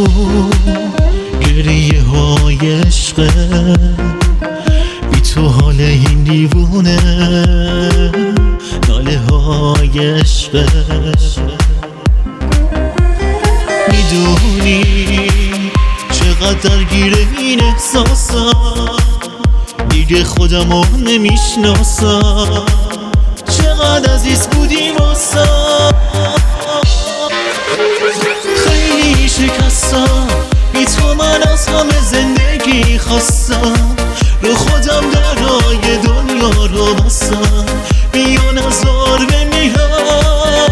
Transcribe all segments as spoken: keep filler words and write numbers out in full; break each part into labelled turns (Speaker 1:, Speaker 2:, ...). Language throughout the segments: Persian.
Speaker 1: گریه های عشقه، بی تو حال این دیوونه ناله های عشقه. میدونی چقدر درگیر این احساسم، دیگه خودمو نمیشناسم، چقدر عزیز بودی واسم. خیلی شکستم، بی تو من از همه زندگی خواستم، رو خودم درای دنیا رو بستم، بیا نزار بمیرم.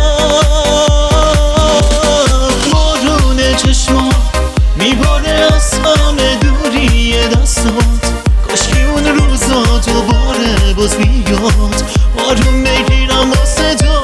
Speaker 1: بارون چشما میباره از همه دوری دستات، کاشکی اون روزا دوباره باز بیاد، آروم بگیرم با صدا.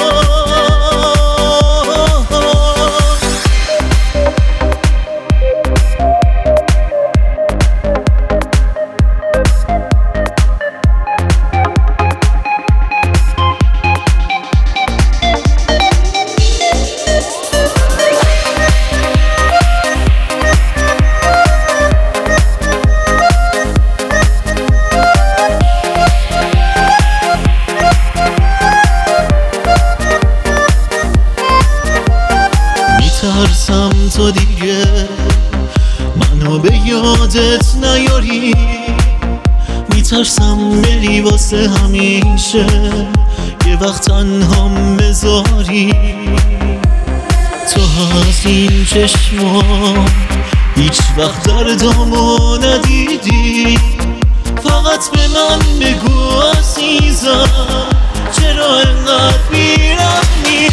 Speaker 1: میترسم تو دیگه منو به یادت نیاری، میترسم بری واسه همیشه یه وقت تنهام بذاری. تو از این چشما هیچ وقت دردامو ندیدی، فقط به من بگو عزیزم چرا انقدر بیرحمی.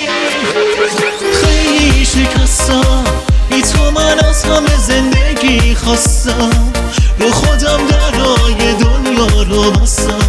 Speaker 1: خیلی شکستم، بی تو من از همه زندگی خواستم، رو خودم درای دنیا رو بستم،